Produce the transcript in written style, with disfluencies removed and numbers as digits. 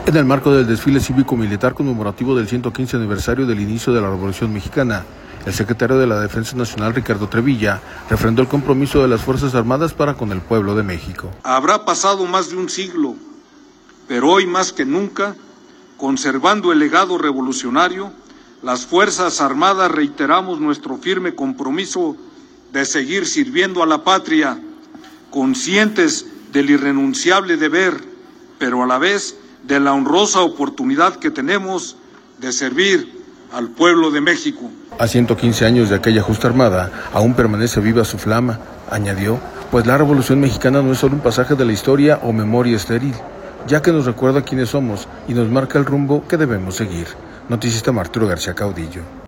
En el marco del desfile cívico-militar conmemorativo del 115 aniversario del inicio de la Revolución Mexicana, el secretario de la Defensa Nacional, Ricardo Trevilla, refrendó el compromiso de las Fuerzas Armadas para con el pueblo de México. Habrá pasado más de un siglo, pero hoy más que nunca, conservando el legado revolucionario, las Fuerzas Armadas reiteramos nuestro firme compromiso de seguir sirviendo a la patria, conscientes del irrenunciable deber, pero a la vez de la honrosa oportunidad que tenemos de servir al pueblo de México. A 115 años de aquella justa armada, aún permanece viva su flama, añadió, pues la Revolución Mexicana no es solo un pasaje de la historia o memoria estéril, ya que nos recuerda quiénes somos y nos marca el rumbo que debemos seguir. Noticista Arturo García Caudillo.